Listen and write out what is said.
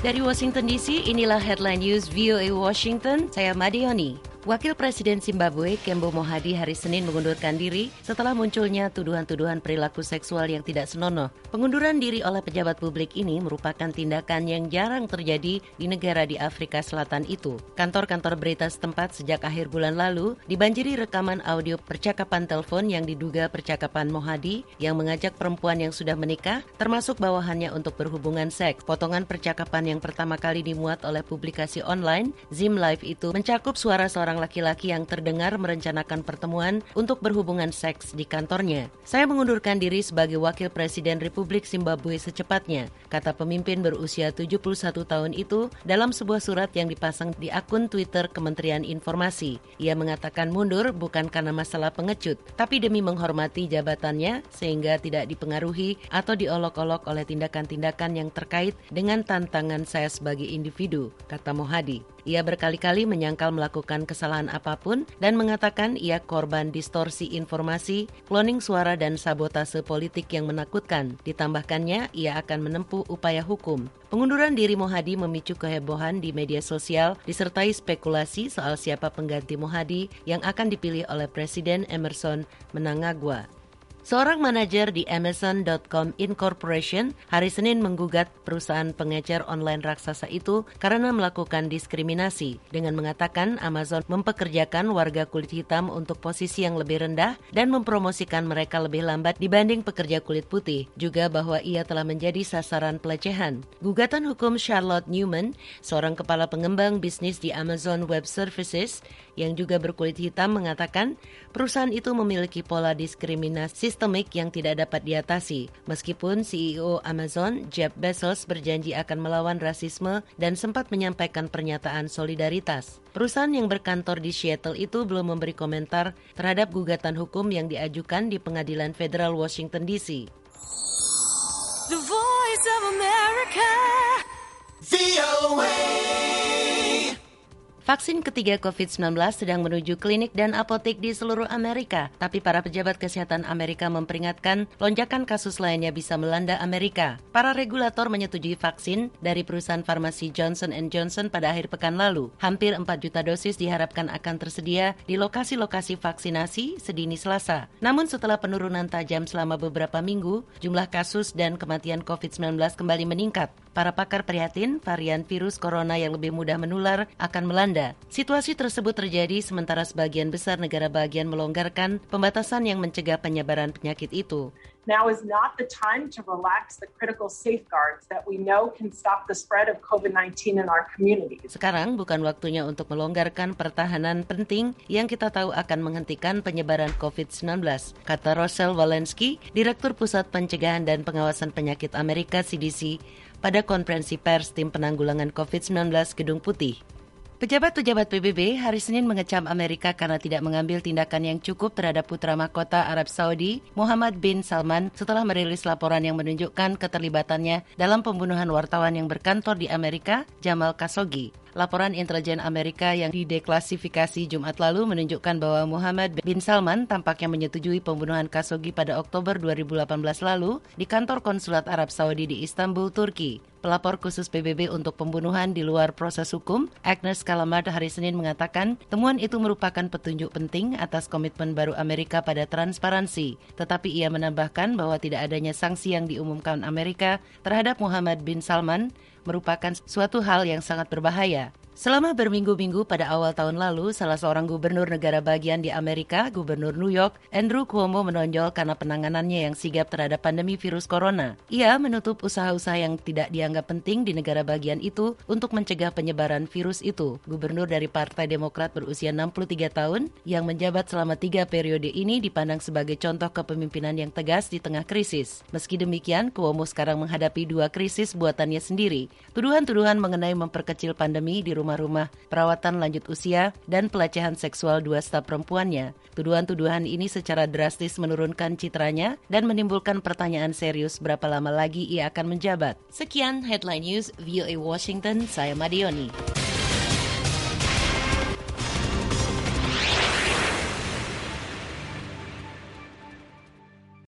Dari Washington DC, inilah Headline News VOA Washington, saya Madioni. Wakil Presiden Zimbabwe, Kembo Mohadi, hari Senin mengundurkan diri setelah munculnya tuduhan-tuduhan perilaku seksual yang tidak senonoh. Pengunduran diri oleh pejabat publik ini merupakan tindakan yang jarang terjadi di negara di Afrika Selatan itu. Kantor-kantor berita setempat sejak akhir bulan lalu dibanjiri rekaman audio percakapan telepon yang diduga percakapan Mohadi yang mengajak perempuan yang sudah menikah, termasuk bawahannya untuk berhubungan seks. Potongan percakapan yang pertama kali dimuat oleh publikasi online, Zim Live itu mencakup suara seorang laki-laki yang terdengar merencanakan pertemuan untuk berhubungan seks di kantornya. Saya mengundurkan diri sebagai Wakil Presiden Republik Zimbabwe secepatnya, kata pemimpin berusia 71 tahun itu dalam sebuah surat yang dipasang di akun Twitter Kementerian Informasi. Ia mengatakan mundur bukan karena masalah pengecut, tapi demi menghormati jabatannya sehingga tidak dipengaruhi atau diolok-olok oleh tindakan-tindakan yang terkait dengan tantangan saya sebagai individu, kata Mohadi. Ia berkali-kali menyangkal melakukan kesalahan apapun dan mengatakan ia korban distorsi informasi, cloning suara dan sabotase politik yang menakutkan. Ditambahkannya, ia akan menempuh upaya hukum. Pengunduran diri Mohadi memicu kehebohan di media sosial disertai spekulasi soal siapa pengganti Mohadi yang akan dipilih oleh Presiden Emmerson Mnangagwa. Seorang manajer di Amazon.com Incorporation hari Senin menggugat perusahaan pengecer online raksasa itu karena melakukan diskriminasi dengan mengatakan Amazon mempekerjakan warga kulit hitam untuk posisi yang lebih rendah dan mempromosikan mereka lebih lambat dibanding pekerja kulit putih, juga bahwa ia telah menjadi sasaran pelecehan. Gugatan hukum Charlotte Newman, seorang kepala pengembang bisnis di Amazon Web Services yang juga berkulit hitam, mengatakan perusahaan itu memiliki pola diskriminasi sistemik yang tidak dapat diatasi. Meskipun CEO Amazon, Jeff Bezos, berjanji akan melawan rasisme dan sempat menyampaikan pernyataan solidaritas. Perusahaan yang berkantor di Seattle itu belum memberi komentar terhadap gugatan hukum yang diajukan di Pengadilan Federal Washington DC. The Voice of America, VOA. Vaksin ketiga COVID-19 sedang menuju klinik dan apotek di seluruh Amerika, tapi para pejabat kesehatan Amerika memperingatkan lonjakan kasus lainnya bisa melanda Amerika. Para regulator menyetujui vaksin dari perusahaan farmasi Johnson & Johnson pada akhir pekan lalu. Hampir 4 juta dosis diharapkan akan tersedia di lokasi-lokasi vaksinasi sedini Selasa. Namun setelah penurunan tajam selama beberapa minggu, jumlah kasus dan kematian COVID-19 kembali meningkat. Para pakar prihatin varian virus corona yang lebih mudah menular akan melanda. Situasi tersebut terjadi sementara sebagian besar negara bagian melonggarkan pembatasan yang mencegah penyebaran penyakit itu. Now is not the time to relax the critical safeguards that we know can stop the spread of COVID-19 in our communities. Sekarang bukan waktunya untuk melonggarkan pertahanan penting yang kita tahu akan menghentikan penyebaran COVID-19, kata Rochelle Walensky, Direktur Pusat Pencegahan dan Pengawasan Penyakit Amerika CDC, pada konferensi pers tim penanggulangan COVID-19 Gedung Putih. Pejabat-pejabat PBB hari Senin mengecam Amerika karena tidak mengambil tindakan yang cukup terhadap putra mahkota Arab Saudi, Mohammed bin Salman, setelah merilis laporan yang menunjukkan keterlibatannya dalam pembunuhan wartawan yang berkantor di Amerika, Jamal Khashoggi. Laporan intelijen Amerika yang dideklasifikasi Jumat lalu menunjukkan bahwa Mohammed bin Salman tampaknya menyetujui pembunuhan Khashoggi pada Oktober 2018 lalu di kantor konsulat Arab Saudi di Istanbul, Turki. Pelapor khusus PBB untuk pembunuhan di luar proses hukum, Agnes Callamard, hari Senin mengatakan temuan itu merupakan petunjuk penting atas komitmen baru Amerika pada transparansi. Tetapi ia menambahkan bahwa tidak adanya sanksi yang diumumkan Amerika terhadap Mohammed bin Salman merupakan suatu hal yang sangat berbahaya. Selama berminggu-minggu pada awal tahun lalu, salah seorang gubernur negara bagian di Amerika, Gubernur New York, Andrew Cuomo, menonjol karena penanganannya yang sigap terhadap pandemi virus corona. Ia menutup usaha-usaha yang tidak dianggap penting di negara bagian itu untuk mencegah penyebaran virus itu. Gubernur dari Partai Demokrat berusia 63 tahun yang menjabat selama 3 periode ini dipandang sebagai contoh kepemimpinan yang tegas di tengah krisis. Meski demikian, Cuomo sekarang menghadapi 2 krisis buatannya sendiri. Tuduhan-tuduhan mengenai memperkecil pandemi di rumah-rumah perawatan lanjut usia dan pelecehan seksual 2 staf perempuannya. Tuduhan-tuduhan ini secara drastis menurunkan citranya dan menimbulkan pertanyaan serius berapa lama lagi ia akan menjabat. Sekian Headline News VOA Washington, saya Madioni.